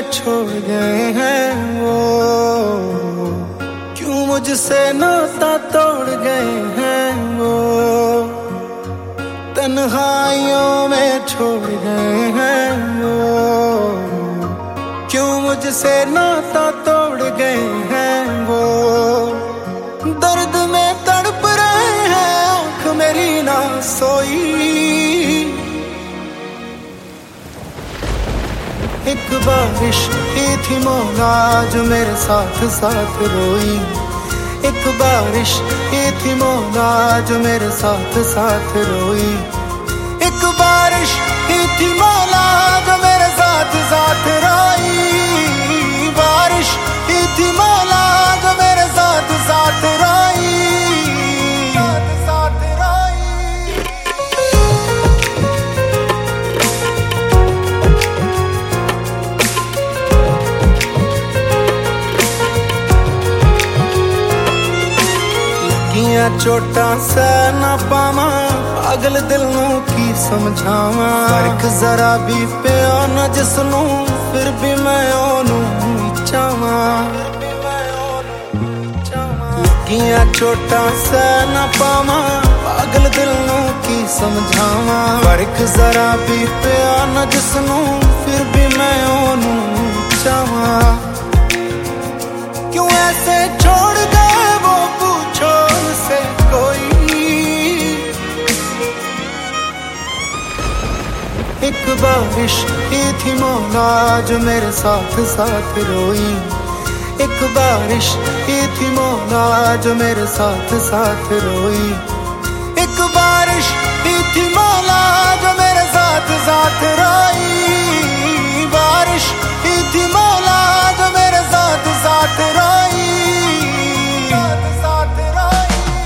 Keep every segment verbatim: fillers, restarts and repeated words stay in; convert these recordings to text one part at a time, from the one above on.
छोड़ गए हैं वो, क्यों मुझसे नाता तोड़ गए हैं वो, तन्हाइयों में छोड़ गए हैं वो, क्यों मुझसे नाता तोड़ गए हैं वो। दर्द में तड़प रहे हैं, आँख मेरी ना सोई। एक बारिश ही थी मौला जो मेरे साथ साथ रोई, एक बारिश ही थी मौला जो मेरे साथ साथ रोई, एक बारिश ही थी मौला जो मेरे साथ साथ रोई, बारिश ही थी मौला जो मेरे साथ साथ रोई, साथ साथ रोई। लगियां चोटां सह ना पावां, पागल दिल नूं की समझावां, फर्क जरा भी पिया ना जिसनूं, फिर भी मैं ओनूं चाहां। लगियां चोटां सह ना पावां, पागल दिल नूं की समझावां, फर्क जरा भी पिया ना जिसनूं, फिर भी मैं ओनूं चाहां। क्यों ऐसे छोड़ गए वो, पूछो से कोई। एक बारिश ही थी मौला जो मेरे साथ साथ रोई, एक बारिश ही थी मौला जो मेरे साथ साथ रोई, एक बारिश ही थी मौला जो मेरे साथ साथ रोई, बारिश ही थी मौला जो मेरे साथ साथ रोई, साथ साथ रोई।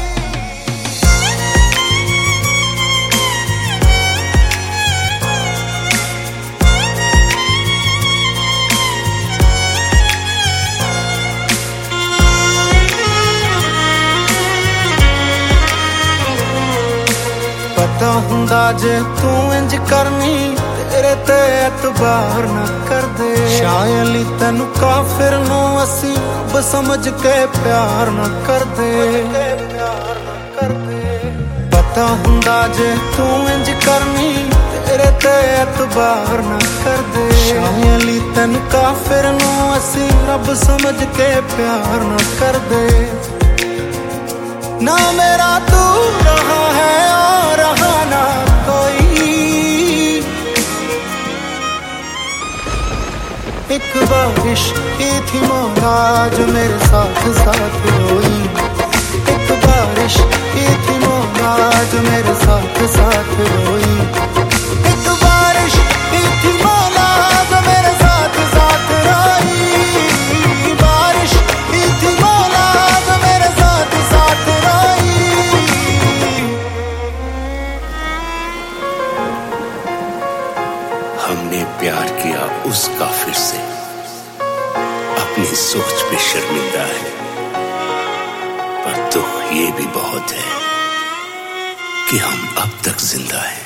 पता हुंदा जे तू इंज करनी, तेरे ते एतबार न कर दे, शायद तेनू काफिर नू असी रब समझ के प्यार न कर दे। पता हुंदा जे तू इंज करनी, तेरे ते एतबार न कर दे, शायद तेनू काफिर नू असी रब समझ के प्यार न कर दे। ना मेरा तू रहा है और रहा ना कोई, एक बारिश ही थी मौला जो मेरे साथ साथ रोई, एक बारिश ही थी मौला जो मेरे साथ साथ रोई, एक बारिश ही थी मौला जो मेरे साथ साथ रोई, बारिश ही थी मौला जो मेरे साथ साथ रोई। हमने प्यार किया उस काफिर से, अपनी सोच पे शर्मिंदा है, पर दुख ये भी बहुत है कि हम अब तक जिंदा हैं।